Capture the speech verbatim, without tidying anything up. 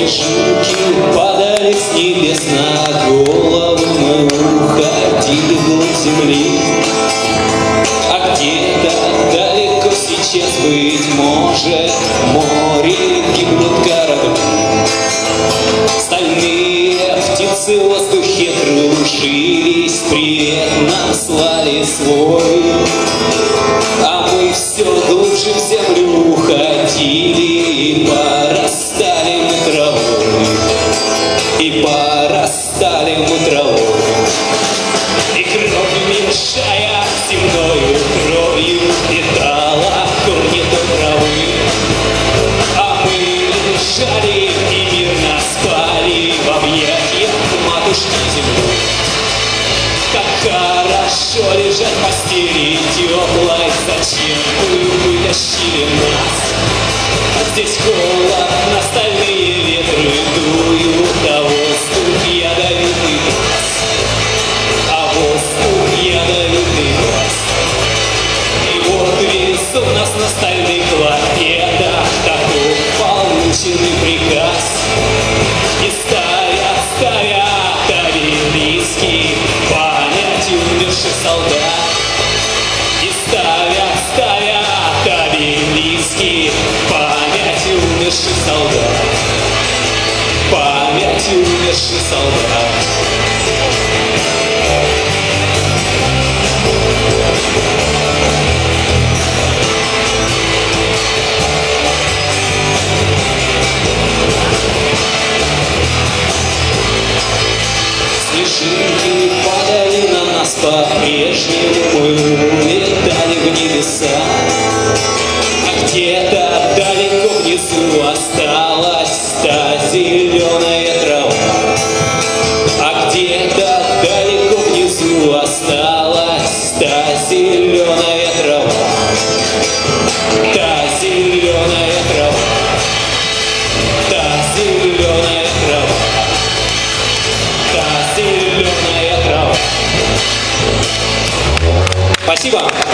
Снежинки падали с небес на голову, мы уходили вглубь земли. А где-то далеко сейчас, быть может, в море гибнут корабли. Стальные птицы в воздухе кружились, привет нам слали свой. А мы все глубже в землю уходили, и порастали мы травой, и порастали мы травой. И кровь, мешая земною кровью, питала корни той травы. А мы лежали и мирно спали в объятиях матушки земли. Как хорошо лежать в постели теплой, зачем вы вытащили нас? Здесь холодно, стальные ветры дуют, а воздух ядовитый глаз, а воздух ядовитый глаз. И вот везут нас на стальных лапедах, таков полученный приказ. И ставят, ставят обелиски памяти умерших солдат. И ставят, ставят обелиски памяти умерших солдат, памяти умерших солдат. Снежинки падали на нас по-прежнему, мы улетали в небеса. А где-то далеко внизу осталась та зеленая трава. А где-то далеко внизу осталась та зеленая трава, та зеленая трава, та зеленая трава, та зеленая трава. Спасибо.